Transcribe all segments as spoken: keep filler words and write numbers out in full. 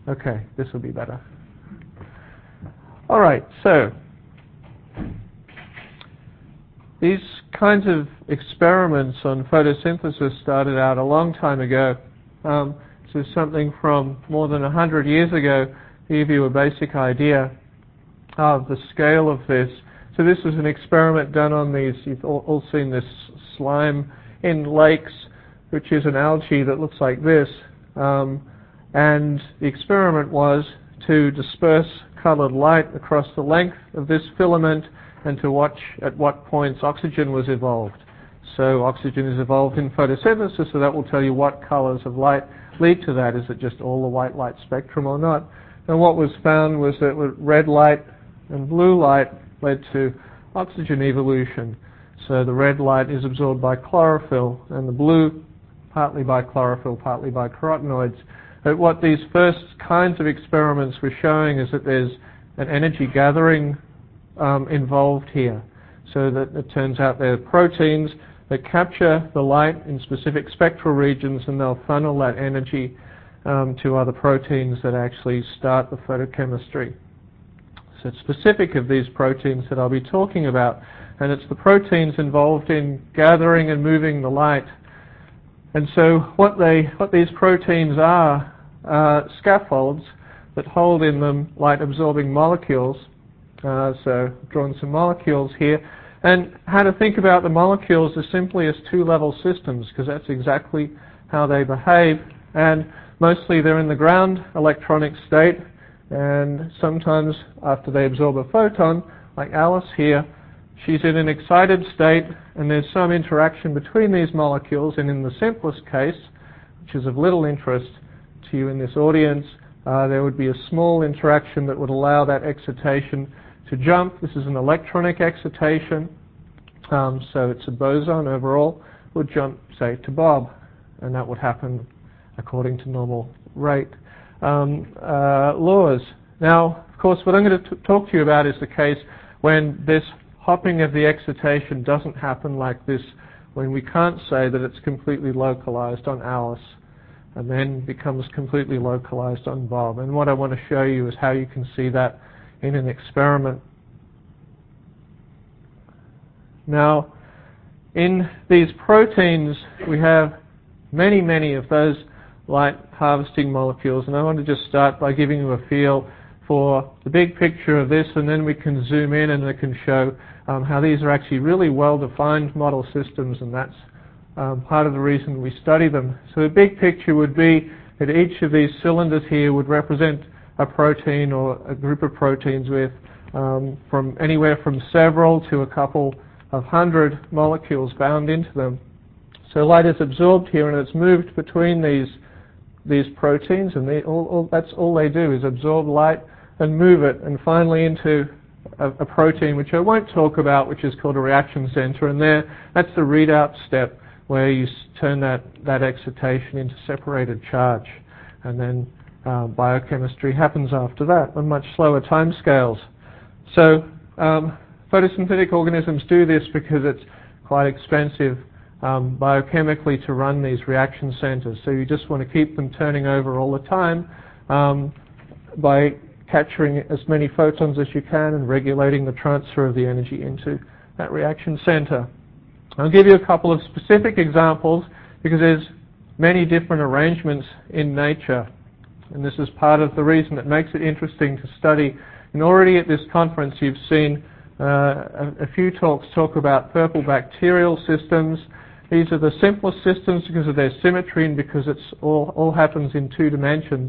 Okay, this will be better. All right, so these kinds of experiments on photosynthesis started out a long time ago. Um, this is something from more than one hundred years ago to give you a basic idea of the scale of this. So this is an experiment done on these, you've all, all seen this slime in lakes, which is an algae that looks like this. Um, and the experiment was to disperse colored light across the length of this filament and to watch at what points oxygen was evolved. So oxygen is evolved in photosynthesis, so that will tell you what colors of light lead to that. Is it just all the white light spectrum or not? And what was found was that red light and blue light led to oxygen evolution. So the red light is absorbed by chlorophyll, and the blue partly by chlorophyll, partly by carotenoids. But what these first kinds of experiments were showing is that there's an energy gathering um, involved here. So that it turns out there are proteins that capture the light in specific spectral regions, and they'll funnel that energy um, to other proteins that actually start the photochemistry. So it's specific of these proteins that I'll be talking about, and it's the proteins involved in gathering and moving the light. And so what they, what these proteins are, are scaffolds that hold in them light-absorbing molecules. Uh, so I've drawn some molecules here. And how to think about the molecules as simply as two-level systems, because that's exactly how they behave. And mostly they're in the ground electronic state, and sometimes after they absorb a photon, like Alice here, she's in an excited state, and there's some interaction between these molecules, and in the simplest case, which is of little interest to you in this audience, uh, there would be a small interaction that would allow that excitation to jump. This is an electronic excitation, um, so it's a boson overall, would jump, say, to Bob, and that would happen according to normal rate um, uh, laws. Now, of course, what I'm going to talk to you about is the case when this hopping of the excitation doesn't happen like this, when we can't say that it's completely localized on Alice and then becomes completely localized on Bob. And what I want to show you is how you can see that in an experiment. Now, in these proteins, we have many, many of those light harvesting molecules, and I want to just start by giving you a feel for the big picture of this, and then we can zoom in and I can show um, how these are actually really well-defined model systems, and that's um, part of the reason we study them. So the big picture would be that each of these cylinders here would represent a protein or a group of proteins with um, from anywhere from several to a couple of hundred molecules bound into them. So light is absorbed here and it's moved between these these proteins, and they, all, all, that's all they do is absorb light and move it, and finally into a, a protein which I won't talk about, which is called a reaction center, and there that's the readout step where you turn that, that excitation into separated charge, and then uh, biochemistry happens after that on much slower time scales. So um, photosynthetic organisms do this because it's quite expensive Um, biochemically to run these reaction centers. So you just want to keep them turning over all the time um, by capturing as many photons as you can and regulating the transfer of the energy into that reaction center. I'll give you a couple of specific examples because there's many different arrangements in nature, and this is part of the reason that makes it interesting to study. And already at this conference you've seen uh, a, a few talks talk about purple bacterial systems. These are the simplest systems because of their symmetry and because it's all, all happens in two dimensions.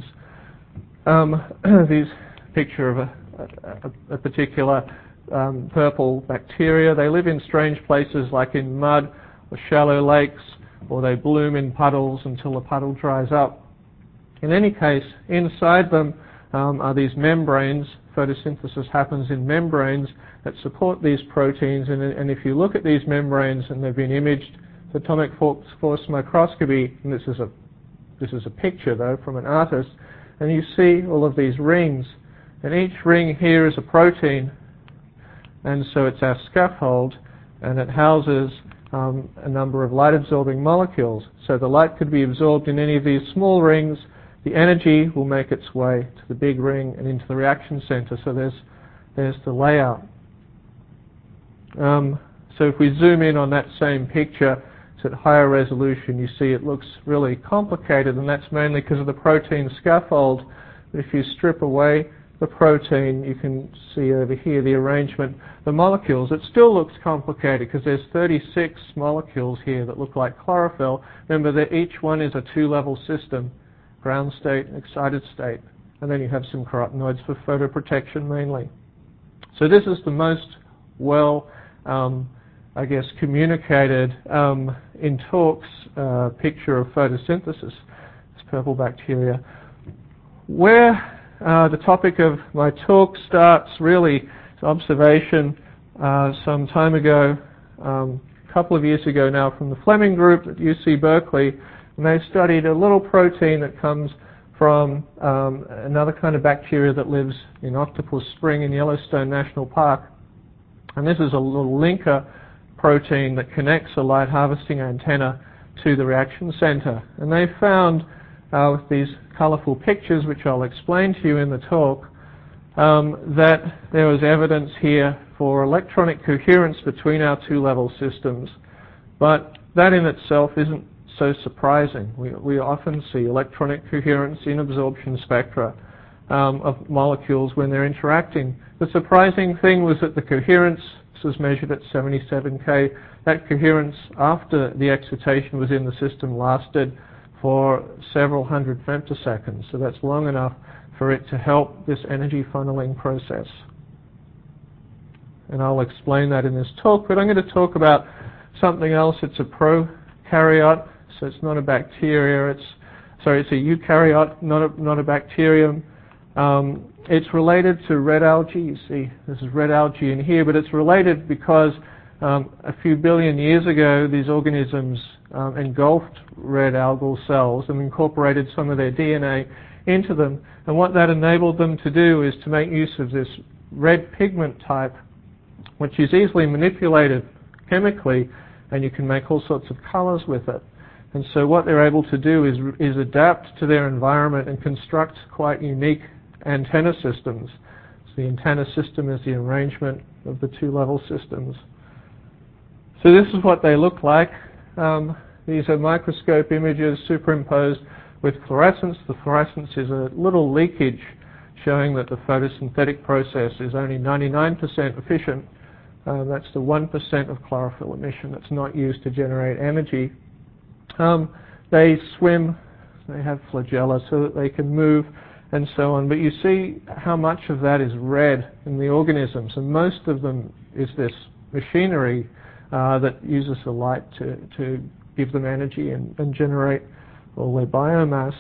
Um, these picture of a, a, a particular um, purple bacteria. They live in strange places like in mud or shallow lakes, or they bloom in puddles until the puddle dries up. In any case, inside them um, are these membranes. Photosynthesis happens in membranes that support these proteins, and, and if you look at these membranes, and they've been imaged atomic force microscopy, and this is a this is a picture though from an artist, and you see all of these rings, and each ring here is a protein, and so it's our scaffold, and it houses um, a number of light-absorbing molecules. So the light could be absorbed in any of these small rings, the energy will make its way to the big ring and into the reaction center. So there's, there's the layout. Um, so if we zoom in on that same picture, it's at higher resolution, you see it looks really complicated, and that's mainly because of the protein scaffold. But if you strip away the protein, you can see over here the arrangement, the molecules. It still looks complicated because there's thirty-six molecules here that look like chlorophyll. Remember that each one is a two-level system, ground state and excited state. And then you have some carotenoids for photoprotection mainly. So this is the most well, um, I guess, communicated um, in talks uh, picture of photosynthesis. It's purple bacteria. Where uh, the topic of my talk starts really is observation uh, some time ago, um, a couple of years ago now, from the Fleming group at U C Berkeley, and they studied a little protein that comes from um, another kind of bacteria that lives in Octopus Spring in Yellowstone National Park. And this is a little linker protein that connects a light harvesting antenna to the reaction center. And they found uh, with these colorful pictures, which I'll explain to you in the talk, um, that there was evidence here for electronic coherence between our two-level systems. But that in itself isn't so surprising. We, we often see electronic coherence in absorption spectra um, of molecules when they're interacting. The surprising thing was that the coherence, this was measured at seventy-seven K, that coherence after the excitation was in the system lasted for several hundred femtoseconds. So that's long enough for it to help this energy funneling process. And I'll explain that in this talk, but I'm going to talk about something else. It's a prokaryote, so it's not a bacteria. It's sorry, it's a eukaryote, not a, not a bacterium. Um, it's related to red algae. You see, this is red algae in here, but it's related because um, a few billion years ago, these organisms um, engulfed red algal cells and incorporated some of their D N A into them. And what that enabled them to do is to make use of this red pigment type, which is easily manipulated chemically, and you can make all sorts of colors with it. And so what they're able to do is, is adapt to their environment and construct quite unique antenna systems. So the antenna system is the arrangement of the two-level systems. So this is what they look like. Um, these are microscope images superimposed with fluorescence. The fluorescence is a little leakage showing that the photosynthetic process is only ninety-nine percent efficient. Uh, that's the one percent of chlorophyll emission that's not used to generate energy. Um, they swim, they have flagella so that they can move and so on. But you see how much of that is red in the organisms, and most of them is this machinery uh, that uses the light to, to give them energy and, and generate all their biomass.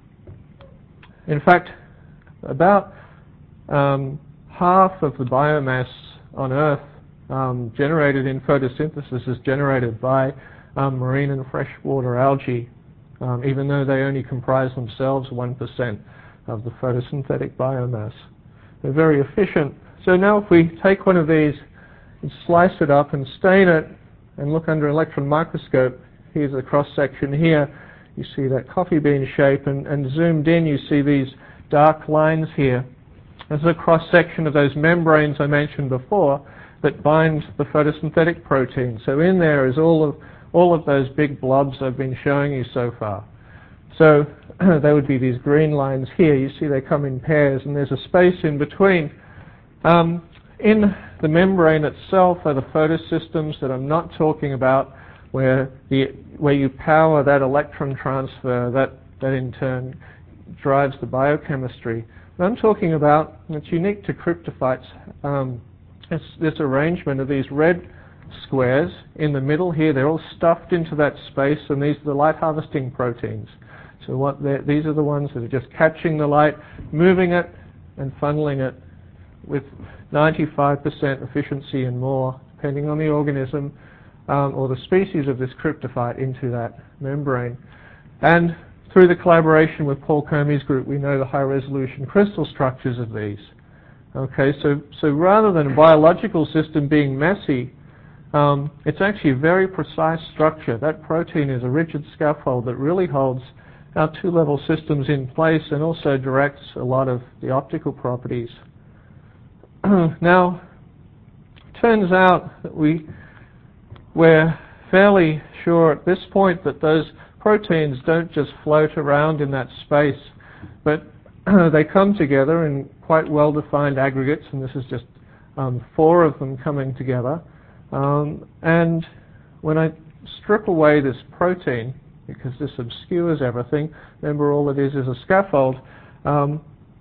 In fact, about um, half of the biomass on Earth um, generated in photosynthesis is generated by um, marine and freshwater algae, um, even though they only comprise themselves one percent of the photosynthetic biomass. They're very efficient. So now if we take one of these and slice it up and stain it and look under an electron microscope, here's a cross-section here, you see that coffee bean shape, and, and zoomed in you see these dark lines here. This is a cross-section of those membranes I mentioned before that bind the photosynthetic protein. So in there is all of, all of those big blobs I've been showing you so far. So there would be these green lines here. You see they come in pairs, and there's a space in between. Um, in the membrane itself are the photosystems that I'm not talking about, where the where you power that electron transfer, that, that in turn drives the biochemistry. What I'm talking about, and it's unique to cryptophytes, um, it's this arrangement of these red squares in the middle here. They're all stuffed into that space, and these are the light harvesting proteins. So what these are the ones that are just catching the light, moving it, and funneling it with ninety-five percent efficiency and more, depending on the organism um, or the species of this cryptophyte, into that membrane. And through the collaboration with Paul Comey's group, we know the high-resolution crystal structures of these. Okay, so, so rather than a biological system being messy, um, it's actually a very precise structure. That protein is a rigid scaffold that really holds our two-level systems in place and also directs a lot of the optical properties. Now, it turns out that we, we're fairly sure at this point that those proteins don't just float around in that space, but they come together in quite well-defined aggregates, and this is just um, four of them coming together. Um, and when I strip away this protein, because this obscures everything, remember all it is is a scaffold, um,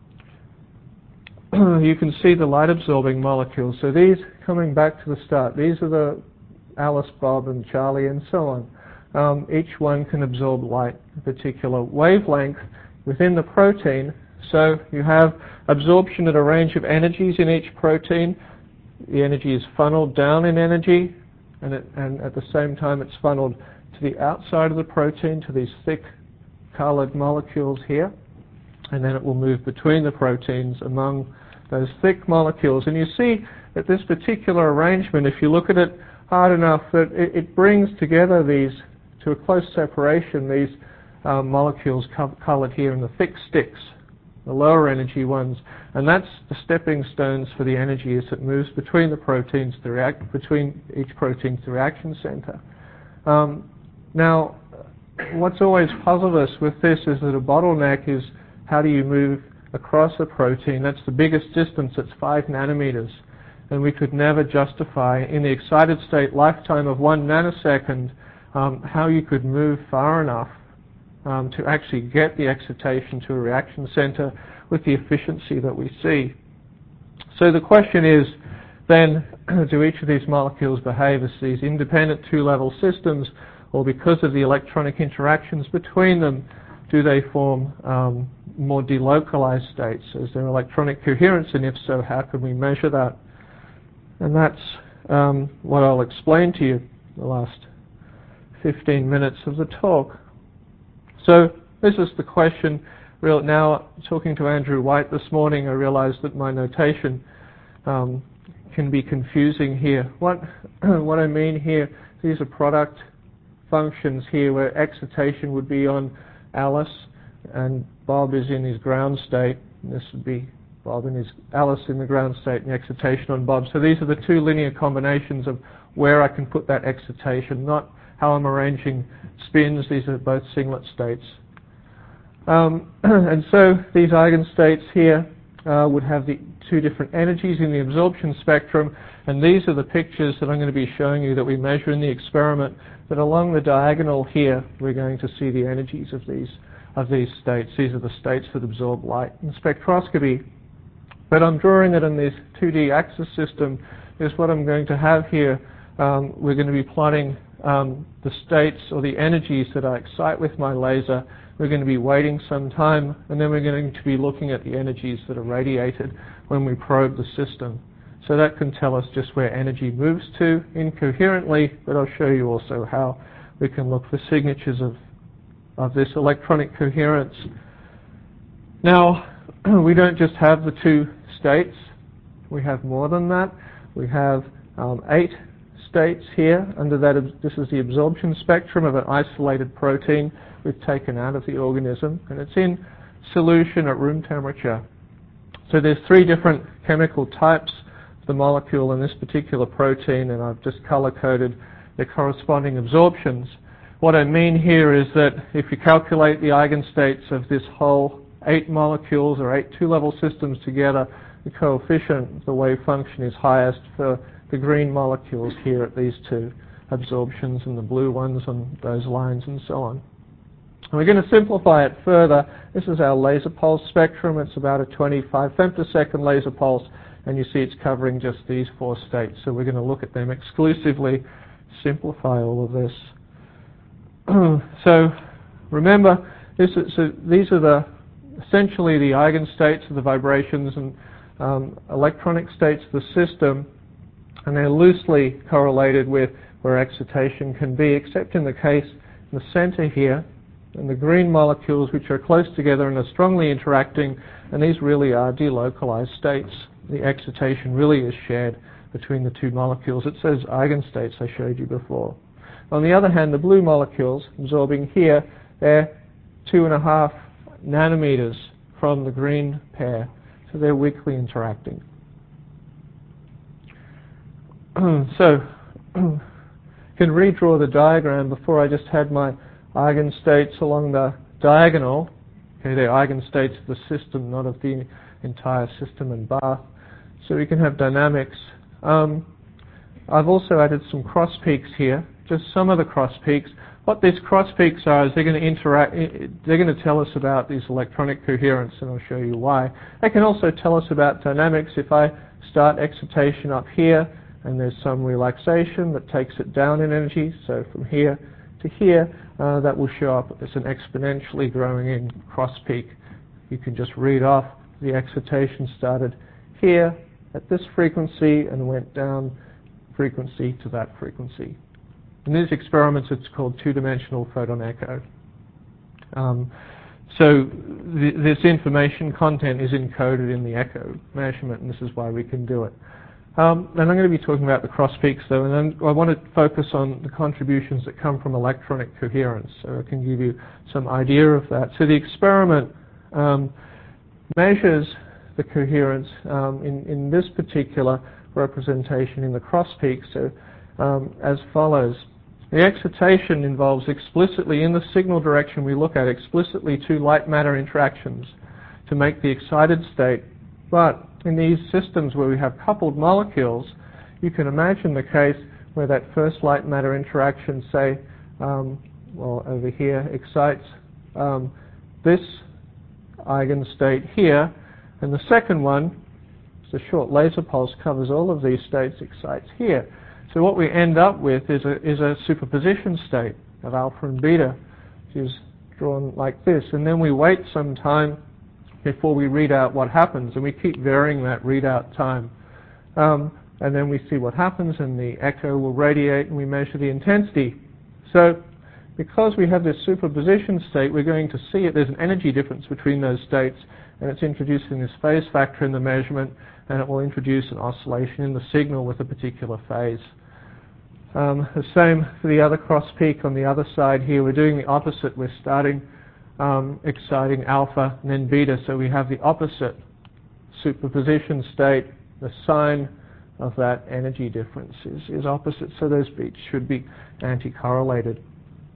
you can see the light-absorbing molecules. So these, coming back to the start, these are the Alice, Bob, and Charlie, and so on. Um, each one can absorb light, a particular wavelength within the protein. So you have absorption at a range of energies in each protein. The energy is funneled down in energy, and, it, and at the same time it's funneled to the outside of the protein, to these thick colored molecules here, and then it will move between the proteins among those thick molecules. And you see that this particular arrangement, if you look at it hard enough, that it, it brings together these, to a close separation, these um, molecules co colored here in the thick sticks, the lower energy ones, and that's the stepping stones for the energy as it moves between the proteins, the react between each protein to the reaction center. Um, now, what's always puzzled us with this is that a bottleneck is how do you move across a protein? That's the biggest distance, it's five nanometers, and we could never justify in the excited state lifetime of one nanosecond um, how you could move far enough Um, to actually get the excitation to a reaction center with the efficiency that we see. So the question is then, do each of these molecules behave as these independent two-level systems, or because of the electronic interactions between them, do they form um, more delocalized states? Is there electronic coherence, and if so, how can we measure that? And that's um, what I'll explain to you the last fifteen minutes of the talk. So this is the question. Real, now, talking to Andrew White this morning, I realized that my notation um, can be confusing here. What, what I mean here, these are product functions here where excitation would be on Alice and Bob is in his ground state. And this would be Bob and his Alice in the ground state and the excitation on Bob. So these are the two linear combinations of where I can put that excitation, not how I'm arranging spins. These are both singlet states. Um, and so these eigenstates here uh, would have the two different energies in the absorption spectrum, and these are the pictures that I'm going to be showing you that we measure in the experiment, that along the diagonal here we're going to see the energies of these, of these states. These are the states that absorb light in spectroscopy. But I'm drawing it in this two D axis system, is what I'm going to have here. Um, we're going to be plotting Um, the states or the energies that I excite with my laser. We're going to be waiting some time, and then we're going to be looking at the energies that are radiated when we probe the system. So that can tell us just where energy moves to incoherently, but I'll show you also how we can look for signatures of, of this electronic coherence. Now, we don't just have the two states. We have more than that. We have um, eight states here. Under that, this is the absorption spectrum of an isolated protein we've taken out of the organism, and it's in solution at room temperature. So there's three different chemical types of the molecule in this particular protein, and I've just color-coded the corresponding absorptions. What I mean here is that if you calculate the eigenstates of this whole eight molecules or eight two-level systems together, the coefficient, the wave function, is highest for the green molecules here at these two absorptions and the blue ones on those lines and so on. And we're going to simplify it further. This is our laser pulse spectrum. It's about a twenty-five femtosecond laser pulse, and you see it's covering just these four states. So we're going to look at them exclusively, simplify all of this. So remember, this is, so these are the essentially the eigenstates of the vibrations and um, electronic states of the system, and they're loosely correlated with where excitation can be, except in the case in the center here, and the green molecules, which are close together and are strongly interacting, and these really are delocalized states. The excitation really is shared between the two molecules. It says eigenstates I showed you before. On the other hand, the blue molecules absorbing here, they're two and a half nanometers from the green pair. So they're weakly interacting. So you can redraw the diagram. Before I just had my eigenstates along the diagonal. Okay, they're eigenstates of the system, not of the entire system and bath. So we can have dynamics. Um, I've also added some cross peaks here, just some of the cross peaks. What these cross peaks are is they're going to interact, they're going to tell us about these electronic coherence, and I'll show you why. They can also tell us about dynamics. If I start excitation up here, and there's some relaxation that takes it down in energy, so from here to here, uh, that will show up as an exponentially growing in cross peak. You can just read off the excitation started here at this frequency and went down frequency to that frequency. In these experiments, it's called two-dimensional photon echo. Um, so th this information content is encoded in the echo measurement, and this is why we can do it. Um, and I'm going to be talking about the cross peaks, though, and then I want to focus on the contributions that come from electronic coherence, so I can give you some idea of that. So the experiment um, measures the coherence um, in, in this particular representation in the cross peaks, so um, as follows. The excitation involves explicitly, in the signal direction we look at, explicitly two light-matter interactions to make the excited state. But in these systems where we have coupled molecules, you can imagine the case where that first light-matter interaction, say, um, well, over here, excites um, this eigenstate here, and the second one, the short laser pulse, covers all of these states, excites here. So what we end up with is a, is a superposition state of alpha and beta, which is drawn like this. And then we wait some time before we read out what happens, and we keep varying that readout time. Um, and then we see what happens, and the echo will radiate, and we measure the intensity. So because we have this superposition state, we're going to see it. There's an energy difference between those states, and it's introducing this phase factor in the measurement, and it will introduce an oscillation in the signal with a particular phase. Um, the same for the other cross peak on the other side here. We're doing the opposite. We're starting um, exciting alpha and then beta, so we have the opposite superposition state. The sign of that energy difference is, is opposite, so those beats should be anti-correlated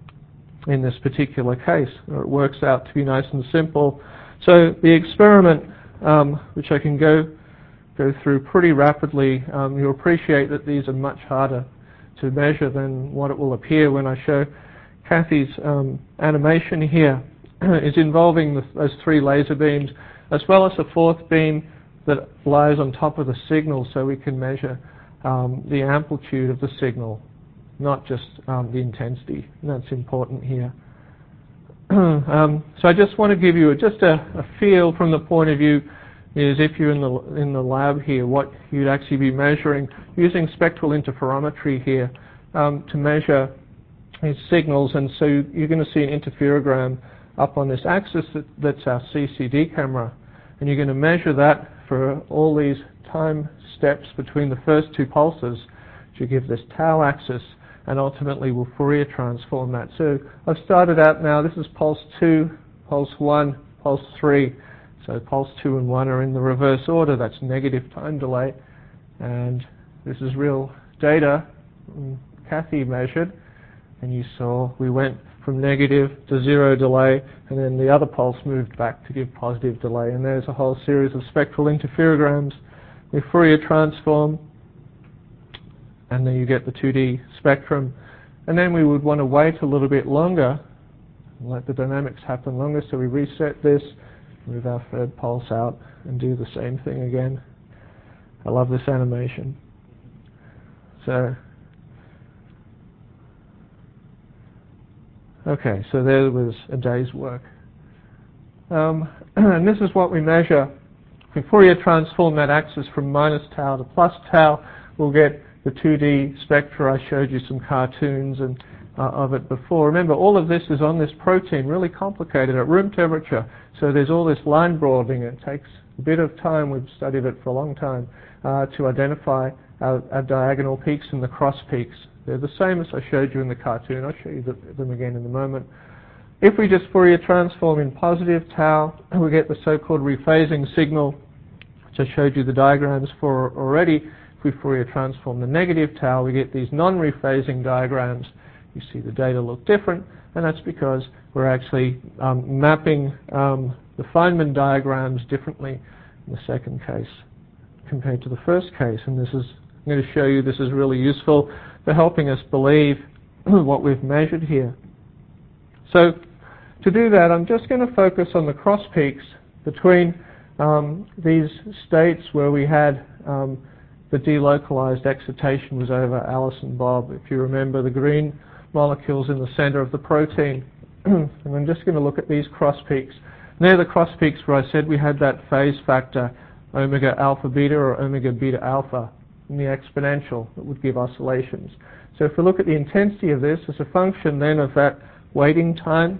in this particular case. It works out to be nice and simple. So the experiment, um, which I can go go through pretty rapidly, um, you'll appreciate that these are much harder to measure than what it will appear when I show Kathy's um, animation here, is involving the, those three laser beams, as well as a fourth beam that lies on top of the signal, so we can measure um, the amplitude of the signal, not just um, the intensity. And that's important here. um, so I just want to give you a, just a, a feel from the point of view is if you're in the in the lab here, what you'd actually be measuring using spectral interferometry here um, to measure these signals. And so you're going to see an interferogram up on this axis that, that's our C C D camera, and you're going to measure that for all these time steps between the first two pulses to give this tau axis, and ultimately we'll Fourier transform that. So I've started out now. This is pulse two, pulse one, pulse three. So pulse two and one are in the reverse order. That's negative time delay. And this is real data Kathy measured. And you saw we went from negative to zero delay, and then the other pulse moved back to give positive delay. And there's a whole series of spectral interferograms. We Fourier transform, and then you get the two D spectrum. And then we would want to wait a little bit longer and let the dynamics happen longer. So we reset this, move our third pulse out, and do the same thing again. I love this animation. So, okay, so there was a day's work. Um, and this is what we measure. If we Fourier transform that axis from minus tau to plus tau, we'll get the two D spectra. I showed you some cartoons and uh, of it before. Remember, all of this is on this protein, really complicated at room temperature. So there's all this line broadening. It takes a bit of time. We've studied it for a long time uh, to identify our, our diagonal peaks and the cross peaks. They're the same as I showed you in the cartoon. I'll show you the, them again in a moment. If we just Fourier transform in positive tau, we get the so-called rephasing signal, which I showed you the diagrams for already. If we Fourier transform the negative tau, we get these non-rephasing diagrams. You see the data look different, and that's because we're actually um, mapping um, the Feynman diagrams differently in the second case compared to the first case. And this is, I'm going to show you, this is really useful for helping us believe what we've measured here. So to do that, I'm just going to focus on the cross peaks between um, these states where we had um, the delocalized excitation was over Alice and Bob. If you remember, the green molecules in the center of the protein. And I'm just going to look at these cross peaks. And they're the cross peaks where I said we had that phase factor, omega alpha beta or omega beta alpha, in the exponential that would give oscillations. So if we look at the intensity of this as a function then of that waiting time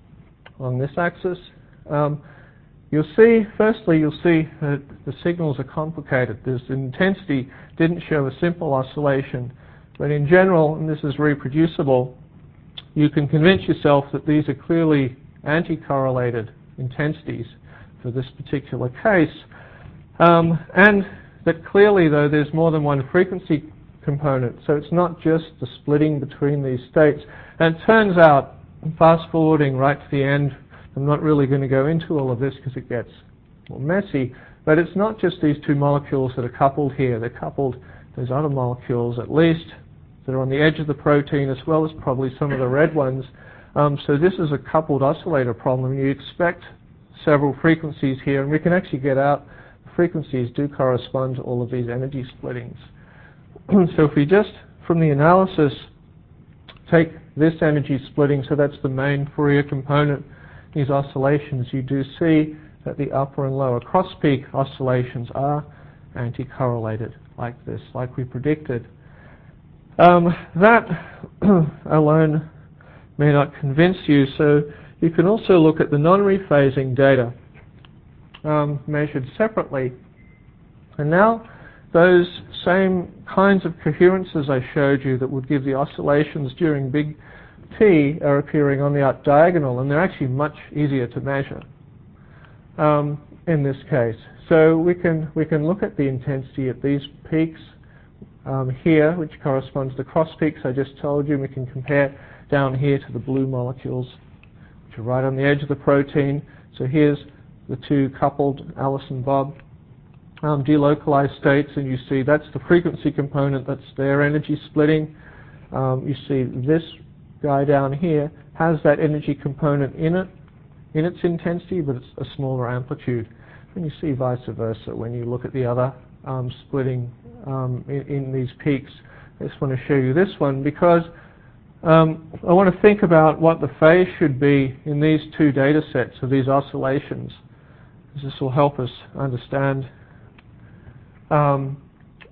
on this axis, um, you'll see, firstly, you'll see that the signals are complicated. This intensity didn't show a simple oscillation, but in general, and this is reproducible, you can convince yourself that these are clearly anti-correlated intensities for this particular case, um, and that clearly, though, there's more than one frequency component, so it's not just the splitting between these states. And it turns out, fast forwarding right to the end, I'm not really going to go into all of this because it gets more messy, but it's not just these two molecules that are coupled here. They're coupled, there's other molecules at least that are on the edge of the protein, as well as probably some of the red ones. Um, so this is a coupled oscillator problem. You expect several frequencies here, and we can actually get out the frequencies do correspond to all of these energy splittings. So if we just, from the analysis, take this energy splitting, so that's the main Fourier component, these oscillations, you do see that the upper and lower cross-peak oscillations are anti-correlated like this, like we predicted. Um, that alone may not convince you, so you can also look at the non-rephasing data um, measured separately. And now those same kinds of coherences I showed you that would give the oscillations during big T are appearing on the up diagonal, and they're actually much easier to measure um, in this case. So we can we can look at the intensity at these peaks um, here, which corresponds to the cross peaks I just told you, and we can compare down here to the blue molecules, which are right on the edge of the protein. So here's the two coupled Alice and Bob um, delocalized states, and you see that's the frequency component, that's their energy splitting. Um, you see this guy down here has that energy component in it, in its intensity, but it's a smaller amplitude. And you see vice versa when you look at the other um, splitting um, in, in these peaks. I just want to show you this one because um, I want to think about what the phase should be in these two data sets of these oscillations. This will help us understand um,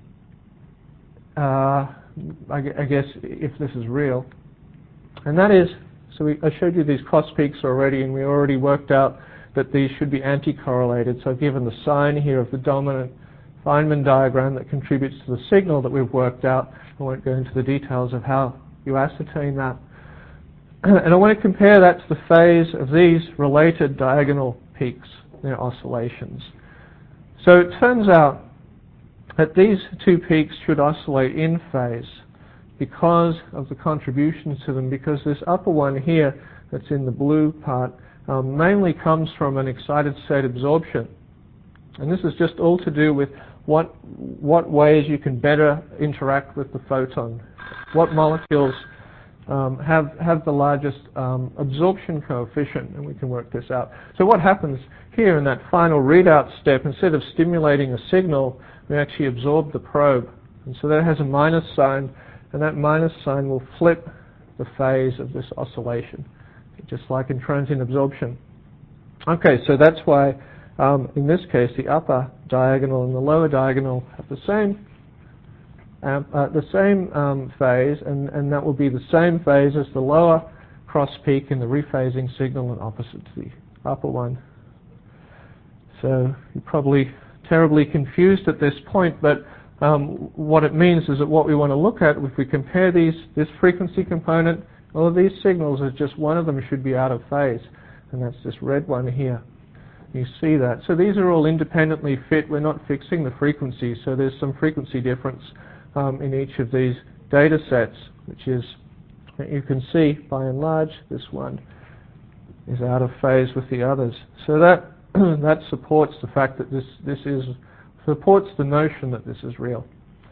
uh, I, I guess if this is real. And that is, so we, I showed you these cross peaks already, and we already worked out that these should be anti-correlated. So I've given the sign here of the dominant Feynman diagram that contributes to the signal that we've worked out. I won't go into the details of how you ascertain that. And I want to compare that to the phase of these related diagonal peaks, their oscillations. So it turns out that these two peaks should oscillate in phase because of the contributions to them, because this upper one here that's in the blue part um, mainly comes from an excited state absorption. And this is just all to do with what, what ways you can better interact with the photon, what molecules um, have, have the largest um, absorption coefficient, and we can work this out. So what happens here in that final readout step, instead of stimulating a signal, we actually absorb the probe. And so that has a minus sign, and that minus sign will flip the phase of this oscillation, just like in transient absorption. Okay, so that's why um, in this case the upper diagonal and the lower diagonal have the same um, uh, the same um, phase, and, and that will be the same phase as the lower cross peak in the rephasing signal and opposite to the upper one. So you're probably terribly confused at this point, but Um, what it means is that what we want to look at, if we compare these, this frequency component All of these signals are just one of them should be out of phase, and that's this red one here. You see that. So these are all independently fit. We're not fixing the frequency, so there's some frequency difference um, in each of these data sets, which is, you can see by and large, this one is out of phase with the others. So that that supports the fact that this this is supports the notion that this is real.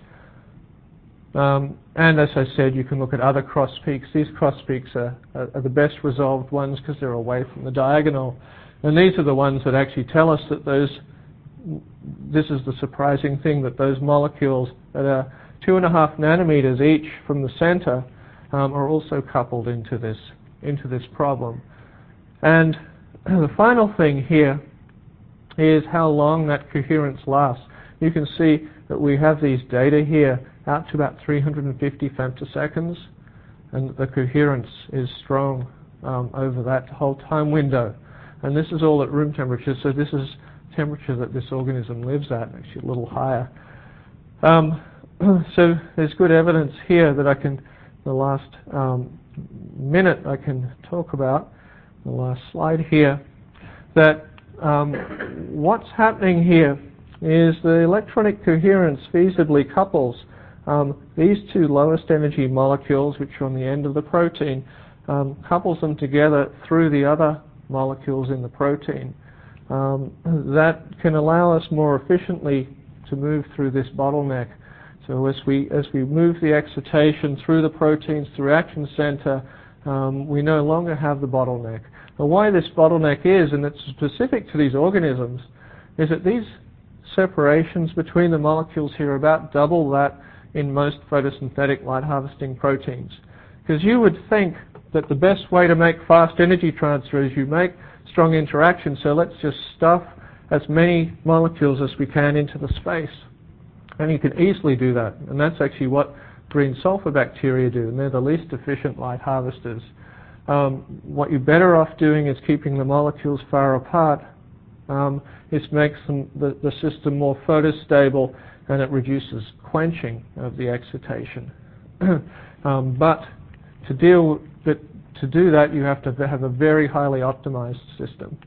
Um, and as I said, you can look at other cross peaks. These cross peaks are, are, are the best resolved ones because they're away from the diagonal. And these are the ones that actually tell us that those, this is the surprising thing, that those molecules that are two and a half nanometers each from the center um, are also coupled into this, into this problem. And the final thing here is how long that coherence lasts. You can see that we have these data here out to about three hundred fifty femtoseconds, and the coherence is strong um, over that whole time window. And this is all at room temperature, so this is temperature that this organism lives at, actually a little higher. Um, so there's good evidence here that I can, the last um, minute I can talk about, the last slide here, that um, what's happening here is the electronic coherence feasibly couples um, these two lowest energy molecules, which are on the end of the protein, um, couples them together through the other molecules in the protein. Um, that can allow us more efficiently to move through this bottleneck. So as we as we move the excitation through the proteins, through action center, um, we no longer have the bottleneck. Now, why this bottleneck is, and it's specific to these organisms, is that these separations between the molecules here are about double that in most photosynthetic light harvesting proteins. Because you would think that the best way to make fast energy transfer is you make strong interaction, so let's just stuff as many molecules as we can into the space. And you can easily do that. And that's actually what green sulfur bacteria do, and they're the least efficient light harvesters. Um, what you're better off doing is keeping the molecules far apart. Um, it makes them, the, the system more photostable, and it reduces quenching of the excitation. um, but to deal with, to do that, you have to have a very highly optimized system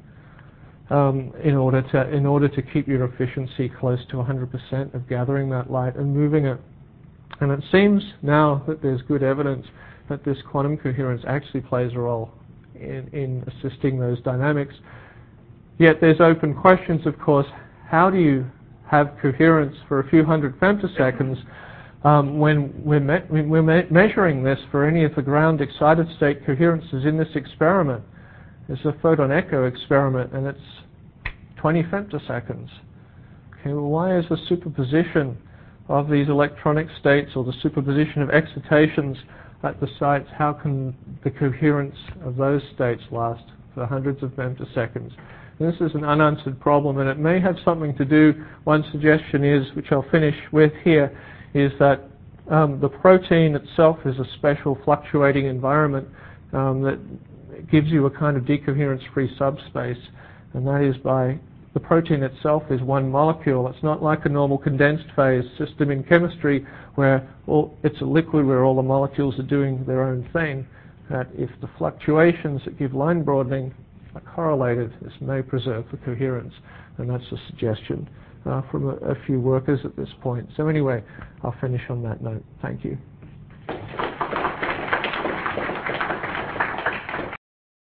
um, in order to in order to keep your efficiency close to one hundred percent of gathering that light and moving it. And it seems now that there's good evidence that this quantum coherence actually plays a role in, in assisting those dynamics. Yet there's open questions, of course. How do you have coherence for a few hundred femtoseconds um, when we're, me we're me measuring this for any of the ground excited state coherences in this experiment? It's a photon echo experiment, and it's twenty femtoseconds. Okay, well, why is the superposition of these electronic states, or the superposition of excitations at the sites, how can the coherence of those states last for hundreds of femtoseconds? This is an unanswered problem, and it may have something to do, one suggestion is, which I'll finish with here, is that um, the protein itself is a special fluctuating environment um, that gives you a kind of decoherence-free subspace, and that is by the protein itself is one molecule. It's not like a normal condensed phase system in chemistry where all, it's a liquid where all the molecules are doing their own thing. That if the fluctuations that give line broadening are correlated, this may preserve the coherence, and that's a suggestion uh, from a, a few workers at this point. So anyway, I'll finish on that note. Thank you.